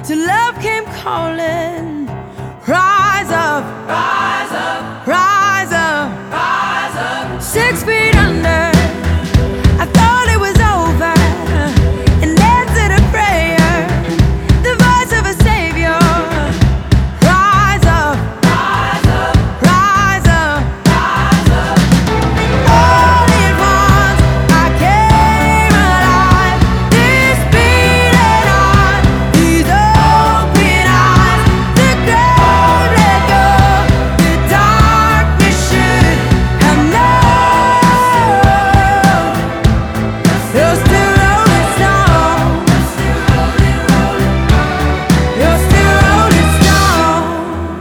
till love came calling. Rise up, rise up, rise up, rise up. 6 feet under, I thought it was over, and answered a prayer, the voice of a savior. Rise up, rise up, rise up, rise up. All at once I came alive, this beating heart, these open eyes, the grave let go, the darkness should have known. You're still rolling stone. You're still rolling stone.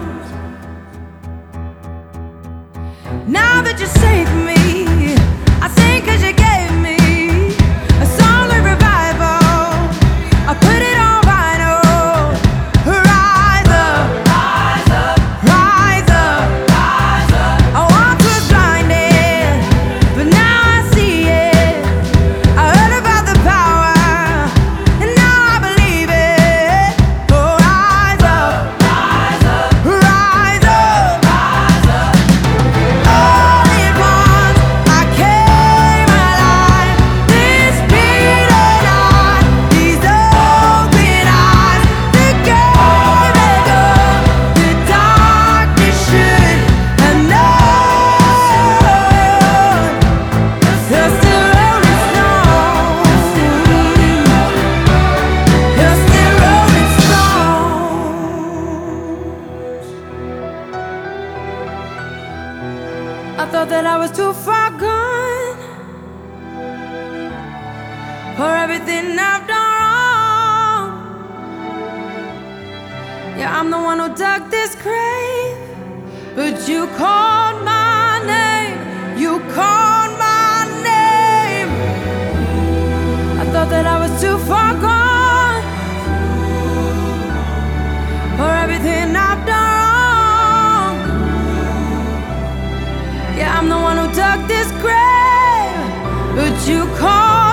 Now that you saved me, I sing 'cause you gave me a song of revival. I put it on vinyl. Rise up, rise up, rise up, rise up. I once was blinded, but now I see it. I heard about the power, and now I believe it. Oh, rise up, rise up, rise up, rise up. All at once I came alive, this beating heart, these open eyes, the grave let go, the darkness should have known. You're still rolling stone. You're still rolling stone. I thought that I was too far gone for everything I've done wrong. Yeah, I'm the one who dug this grave, but you called my name. You called my name. I thought that I was too far gone for everything I've done wrong. Yeah, I'm the one who dug this grave, but you called